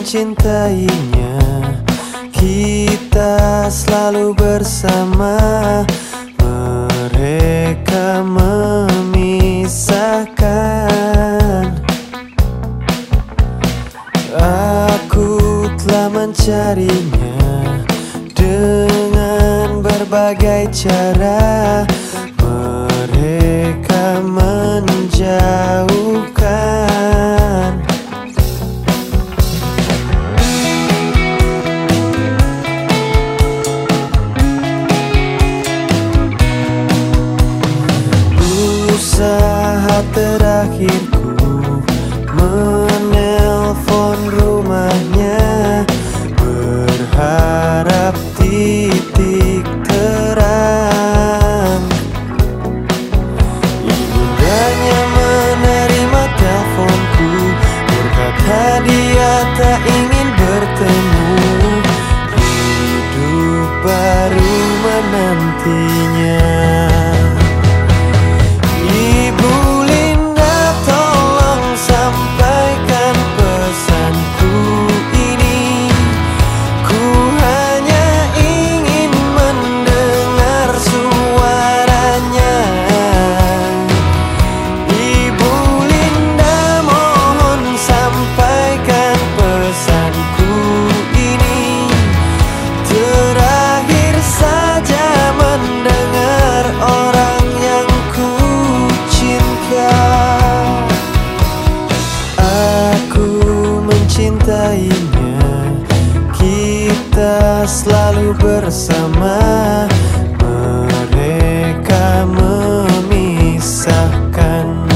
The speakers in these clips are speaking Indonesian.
mencintainya, kita selalu bersama. Mereka memisahkan. Aku telah mencarinya dengan berbagai cara. Mereka menjauhkan. Usaha terakhirku menelpon rumahnya, berharap titik terang. Ibundanya menerima teleponku, berkata dia tak ingin bertemu. Hidup baru menantinya. Mencintainya, kita selalu bersama. Mereka memisahkan.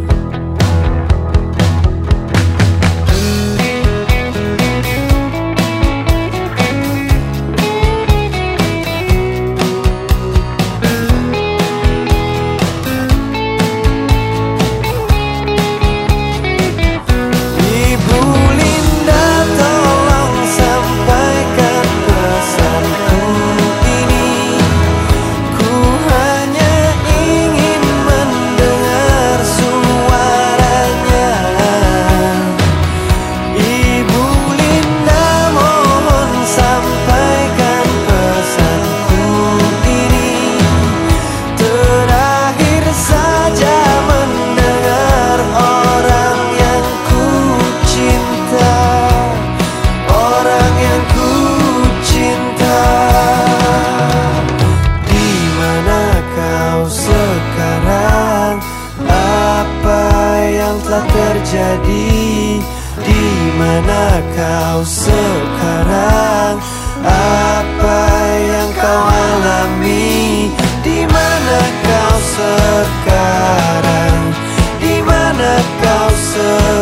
Terjadi di mana kau sekarang? Apa yang kau alami? Di mana kau sekarang? Di mana kau sekarang?